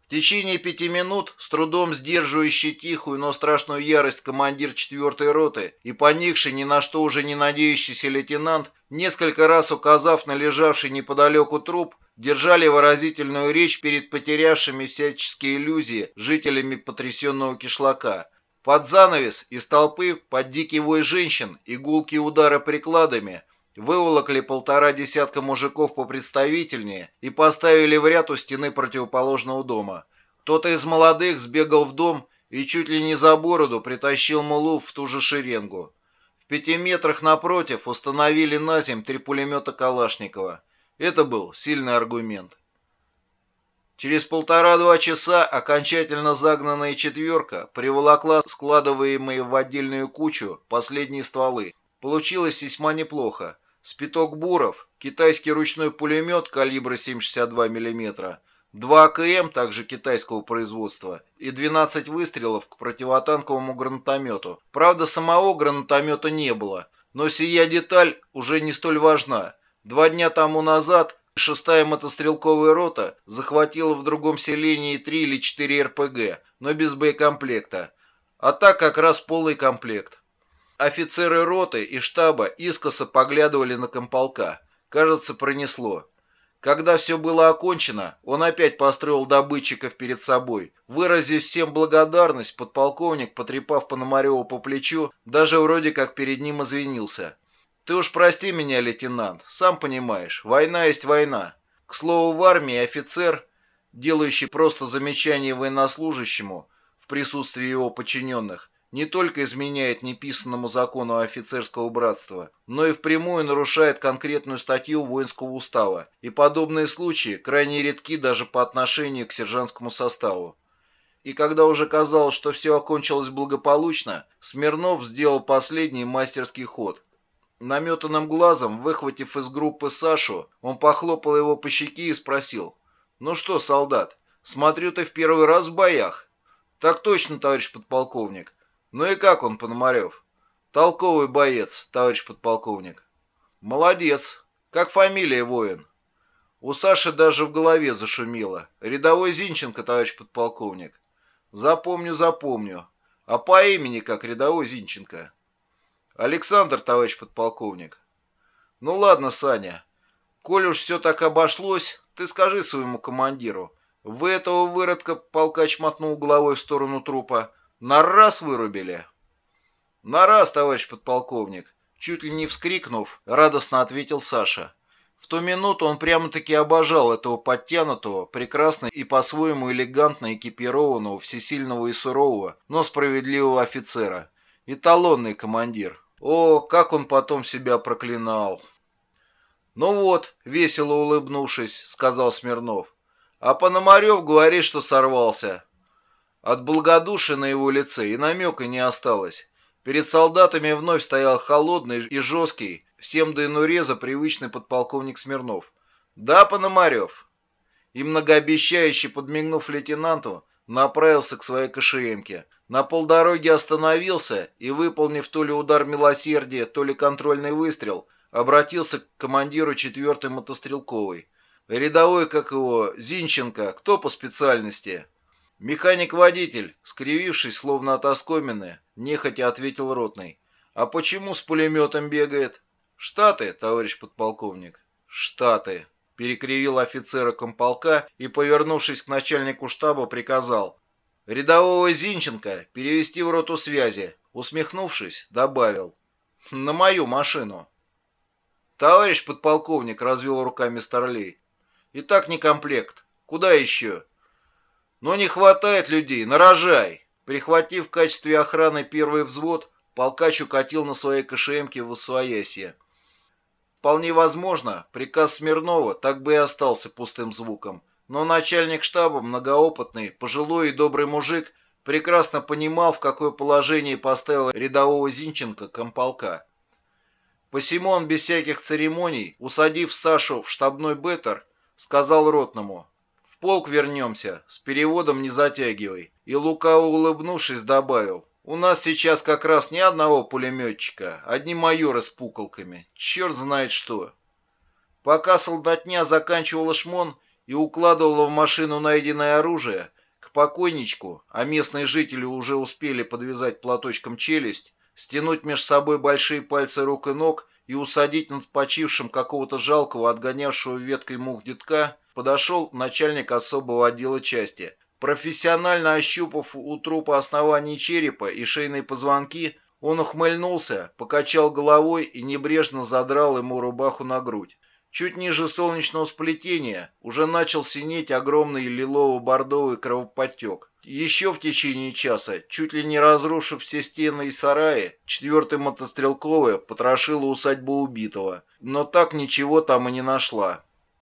В течение 5 минут, с трудом сдерживающий тихую, но страшную ярость командир 4-й роты и поникший, ни на что уже не надеющийся лейтенант, несколько раз указав на лежавший неподалеку труп, держали выразительную речь перед потерявшими всяческие иллюзии жителями потрясенного кишлака. Под занавес из толпы, под дикий вой женщин и гулкие удары прикладами, выволокли 1,5 десятка мужиков попредставительнее и поставили в ряд у стены противоположного дома. Кто-то из молодых сбегал в дом и чуть ли не за бороду притащил мулу в ту же шеренгу. В 5 метрах напротив установили на земь 3 пулемета Калашникова. Это был сильный аргумент. Через 1,5-2 часа окончательно загнанная четверка приволокла складываемые в отдельную кучу последние стволы. Получилось весьма неплохо. Спиток буров, китайский ручной пулемет калибра 7,62 мм, 2 АКМ, также китайского производства, и 12 выстрелов к противотанковому гранатомету. Правда, самого гранатомета не было, но сия деталь уже не столь важна. 2 дня тому назад 6-я мотострелковая рота захватила в другом селении 3 или 4 РПГ, но без боекомплекта. А так как раз полный комплект. Офицеры роты и штаба искоса поглядывали на комполка. Кажется, пронесло. Когда все было окончено, он опять построил добытчиков перед собой. Выразив всем благодарность, подполковник, потрепав Пономарёва по плечу, даже вроде как перед ним извинился. «Ты уж прости меня, лейтенант, сам понимаешь, война есть война». К слову, в армии офицер, делающий просто замечание военнослужащему в присутствии его подчиненных, не только изменяет неписанному закону офицерского братства, но и впрямую нарушает конкретную статью воинского устава, и подобные случаи крайне редки даже по отношению к сержантскому составу. И когда уже казалось, что все окончилось благополучно, Смирнов сделал последний мастерский ход. Наметанным глазом, выхватив из группы Сашу, он похлопал его по щеке и спросил: «Ну что, солдат, смотрю, ты в первый раз в боях?» «Так точно, товарищ подполковник». «Ну и как он, Пономарев?» «Толковый боец, товарищ подполковник». «Молодец. Как фамилия, воин?» У Саши даже в голове зашумело. «Рядовой Зинченко, товарищ подполковник». «Запомню, запомню. А по имени как рядовой Зинченко?» «Александр, товарищ подполковник». «Ну ладно, Саня. Коль уж все так обошлось, ты скажи своему командиру. Вы этого выродка, полкач мотнул головой в сторону трупа, на раз вырубили?» «На раз, товарищ подполковник», чуть ли не вскрикнув, радостно ответил Саша. В ту минуту он прямо-таки обожал этого подтянутого, прекрасно и по-своему элегантно экипированного, всесильного и сурового, но справедливого офицера. Эталонный командир. О, как он потом себя проклинал. «Ну вот», — весело улыбнувшись, сказал Смирнов. «А Пономарев говорит, что сорвался». От благодушия на его лице и намека не осталось. Перед солдатами вновь стоял холодный и жесткий, всем до инуреза привычный подполковник Смирнов. «Да, Пономарев». И многообещающе подмигнув лейтенанту, направился к своей КШМке. На полдороги остановился и, выполнив то ли удар милосердия, то ли контрольный выстрел, обратился к командиру 4-й мотострелковой. «Рядовой, как его, Зинченко, кто по специальности?» «Механик-водитель», скривившись, словно от оскомины, нехотя ответил ротный. «А почему с пулеметом бегает?» «Штаты, товарищ подполковник». «Штаты», перекривил офицера комполка и, повернувшись к начальнику штаба, приказал: «Рядового Зинченко перевести в роту связи». Усмехнувшись, добавил: «На мою машину». «Товарищ подполковник», развел руками Старлей. «И так не комплект. Куда еще?» «Но не хватает людей, нарожай!» Прихватив в качестве охраны первый взвод, полкач укатил на своей КШМке в Усвоясье. Вполне возможно, приказ Смирнова так бы и остался пустым звуком, но начальник штаба, многоопытный, пожилой и добрый мужик, прекрасно понимал, в какое положение поставил рядового Зинченко комполка. Посему он без всяких церемоний, усадив Сашу в штабной беттер, сказал ротному: «В полк вернемся, с переводом не затягивай». И, лукаво улыбнувшись, добавил: «У нас сейчас как раз ни одного пулеметчика, одни майоры с пуколками, черт знает что». Пока солдатня заканчивала шмон и укладывала в машину найденное оружие, покойничку, а местные жители уже успели подвязать платочком челюсть, стянуть между собой большие пальцы рук и ног и усадить над почившим какого-то жалкого, отгонявшего веткой мух детка, подошел начальник особого отдела части. Профессионально ощупав у трупа основание черепа и шейные позвонки, он ухмыльнулся, покачал головой и небрежно задрал ему рубаху на грудь. Чуть ниже солнечного сплетения уже начал синеть огромный лилово-бордовый кровоподтек. Еще в течение часа, чуть ли не разрушив все стены и сараи, 4-я мотострелковая потрошила усадьбу убитого, но так ничего там и не нашла.